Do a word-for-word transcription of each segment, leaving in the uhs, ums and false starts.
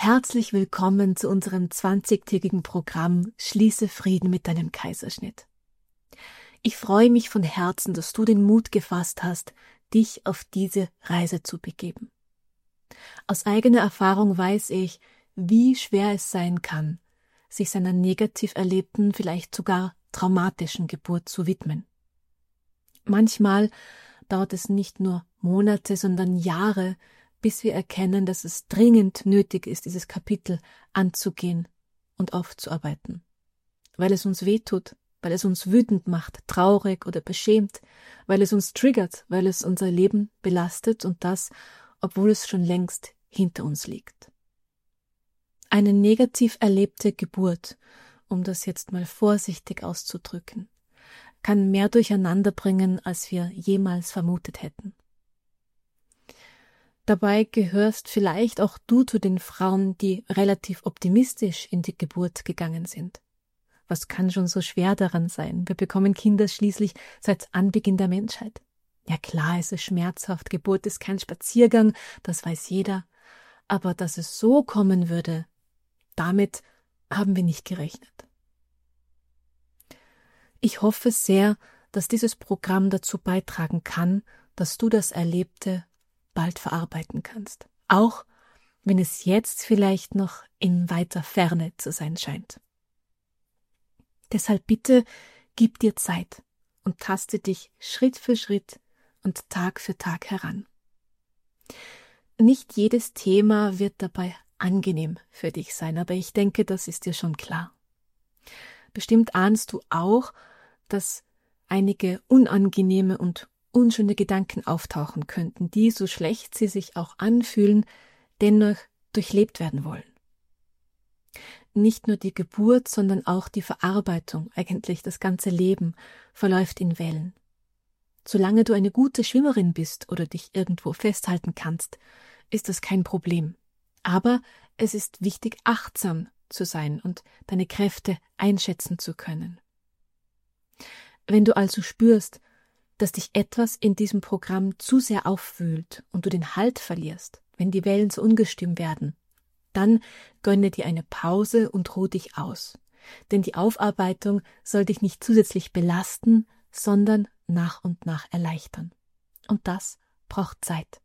Herzlich willkommen zu unserem zwanzigtägigen Programm Schließe Frieden mit deinem Kaiserschnitt. Ich freue mich von Herzen, dass du den Mut gefasst hast, dich auf diese Reise zu begeben. Aus eigener Erfahrung weiß ich, wie schwer es sein kann, sich seiner negativ erlebten, vielleicht sogar traumatischen Geburt zu widmen. Manchmal dauert es nicht nur Monate, sondern Jahre, bis wir erkennen, dass es dringend nötig ist, dieses Kapitel anzugehen und aufzuarbeiten. Weil es uns wehtut, weil es uns wütend macht, traurig oder beschämt, weil es uns triggert, weil es unser Leben belastet und das, obwohl es schon längst hinter uns liegt. Eine negativ erlebte Geburt, um das jetzt mal vorsichtig auszudrücken, kann mehr Durcheinander bringen, als wir jemals vermutet hätten. Dabei gehörst vielleicht auch du zu den Frauen, die relativ optimistisch in die Geburt gegangen sind. Was kann schon so schwer daran sein? Wir bekommen Kinder schließlich seit Anbeginn der Menschheit. Ja klar, es ist schmerzhaft, Geburt ist kein Spaziergang, das weiß jeder. Aber dass es so kommen würde, damit haben wir nicht gerechnet. Ich hoffe sehr, dass dieses Programm dazu beitragen kann, dass du das Erlebte bald verarbeiten kannst. Auch wenn es jetzt vielleicht noch in weiter Ferne zu sein scheint. Deshalb bitte gib dir Zeit und taste dich Schritt für Schritt und Tag für Tag heran. Nicht jedes Thema wird dabei angenehm für dich sein, aber ich denke, das ist dir schon klar. Bestimmt ahnst du auch, dass einige unangenehme und unschöne Gedanken auftauchen könnten, die, so schlecht sie sich auch anfühlen, dennoch durchlebt werden wollen. Nicht nur die Geburt, sondern auch die Verarbeitung, eigentlich das ganze Leben, verläuft in Wellen. Solange du eine gute Schwimmerin bist oder dich irgendwo festhalten kannst, ist das kein Problem. Aber es ist wichtig, achtsam zu sein und deine Kräfte einschätzen zu können. Wenn du also spürst, dass dich etwas in diesem Programm zu sehr aufwühlt und du den Halt verlierst, wenn die Wellen zu ungestüm werden, dann gönne dir eine Pause und ruh dich aus. Denn die Aufarbeitung soll dich nicht zusätzlich belasten, sondern nach und nach erleichtern. Und das braucht Zeit.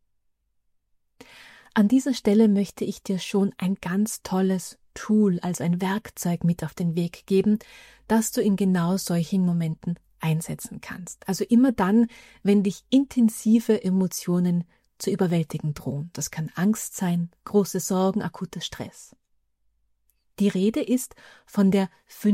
An dieser Stelle möchte ich dir schon ein ganz tolles Tool, also ein Werkzeug mit auf den Weg geben, das du in genau solchen Momenten einsetzen kannst. Also immer dann, wenn dich intensive Emotionen zu überwältigen drohen. Das kann Angst sein, große Sorgen, akuter Stress. Die Rede ist von der